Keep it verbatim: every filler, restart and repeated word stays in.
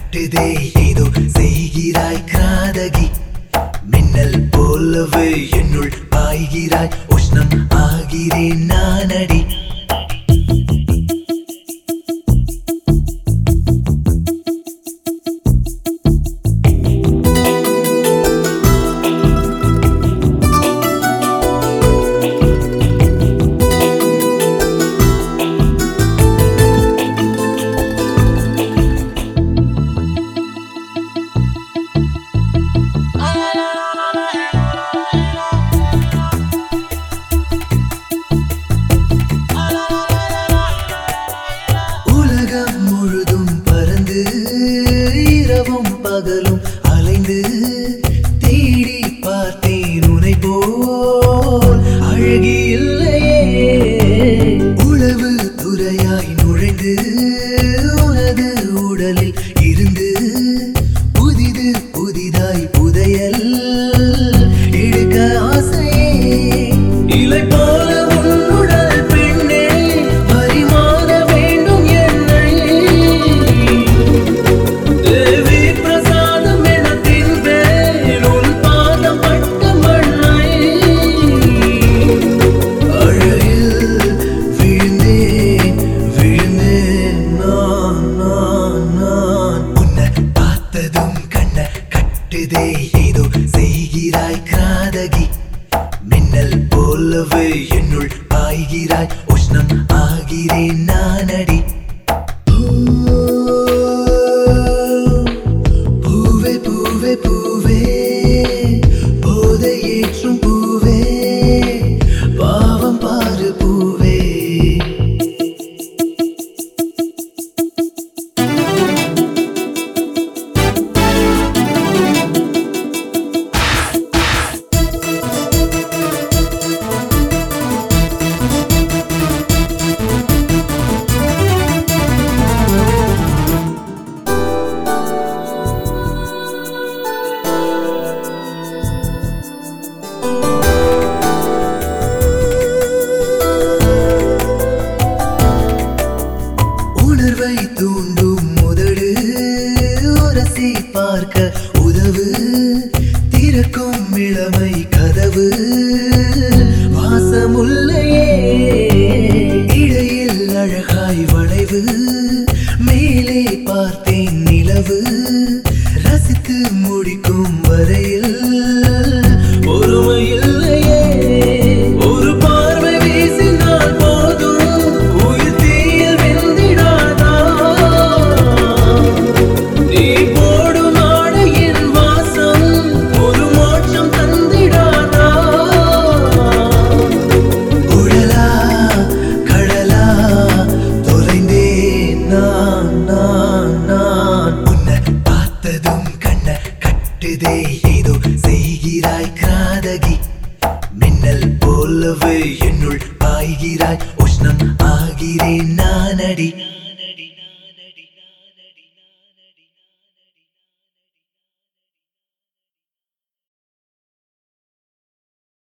கட்டுதே ஏதோ செய்கிறாய் கிராதகி மின்னல் போலவே என்னுள் பாய்கிறாய் உஷ்ணம் ஆகிறேன் நானடி பகலும் அலைந்து தேடி பார்த்தேன் உனை போல் அழகி இல்லையே உளவு துறையாய் நுழைந்து உனது உடலில் இருந்து புதிது புதிதாய் புதையல் எடுக்க ஆசையே இலை போல உன்னுடல் பெண்ணே பரிமாற வேண்டும் என்னை ஏதோ செய்கிறாய் கிராதகி மின்னல் போலவே என்னுள் பாய்கிறாய் உஷ்ணம் ஆகிறேன் நானடி பூவே பூவே பூவே போதை ஏற்றும் பூவே பாவம் பாரு பூவே உணர்வை தூண்டும் முதடு உரசி பார்க்க உதவு திறக்கும் இளமை கதவு வாசமுல்லையே இடையில் அழகாய் வளைவு மேலே பார்த்தேன் நிலவு ரசித்து முடிக்கும் வரையில் பொறுமையில்லையே ஒரு பார்வை வீசினால் போதும் உயிர் தீயில் வெந்திடாதா நீ போடும் ஆடையின் வாசம் ஒரு மோட்சம் தந்திடாதா உடலா கடலா தொலைந்தேன் நான் நான் நான் உன்னை பார்த்ததும் கண்ண கட்டுதே ஏதோ செய்கிறாய் கிராதகி மின்னல் போலவே என்னுள் பாய்கிறாய் உஷ்ணம் ஆகிறேன் நானடி